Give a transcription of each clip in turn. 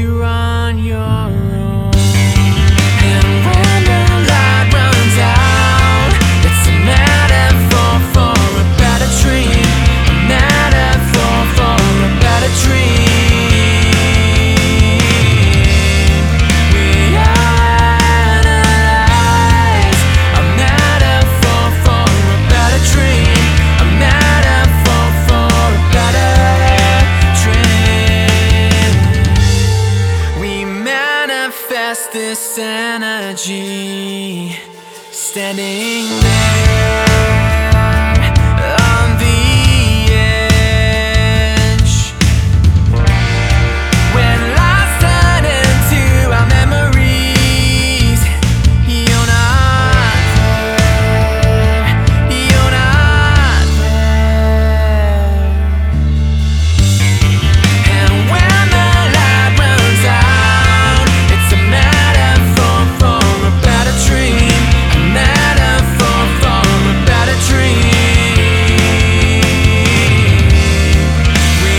you're on your own. And when the light runs out, it's a metaphor for a better dream, a metaphor for a better dream. We analyze a metaphor for a better dream, a metaphor for a better dream. We manifest this energy, standing there on the edge. When lights turn into our memories, you're not there, you're not there. And when the light runs out, it's a metaphor for a better dream, a metaphor for a better dream. We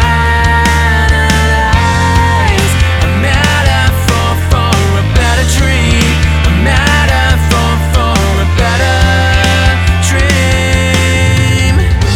analyze a metaphor for a better dream, a metaphor for a better dream.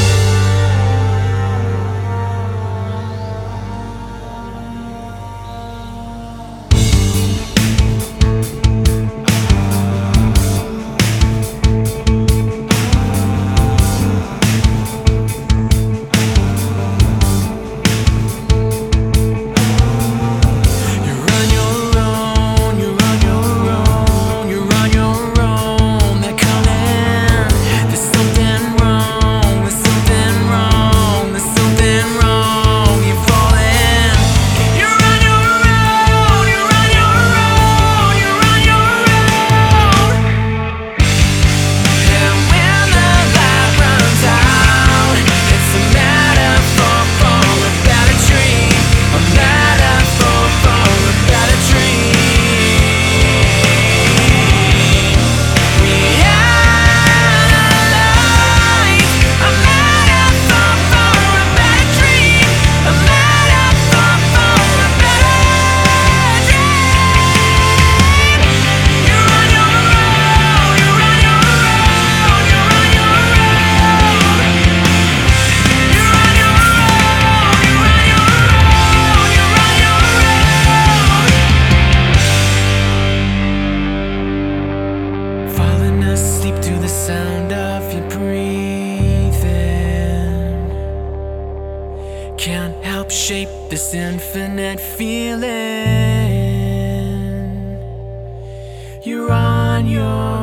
You're on your own, you're on your own, you're on your own. They're coming. There's something wrong, there's something wrong, there's something wrong. You're falling. You're on your own, you're on your own, you're on your own. And when the light runs out, it's a metaphor for a better dream, a metaphor for a better dream. We analyze a metaphor for a better dream, a metaphor for a better dream. You're on your own, you're on your own, you're on your own. You're on your own, you're on your own, you're on your own. Falling asleep to the sound of your breathing. Can't help shape this infinite feeling. You're on your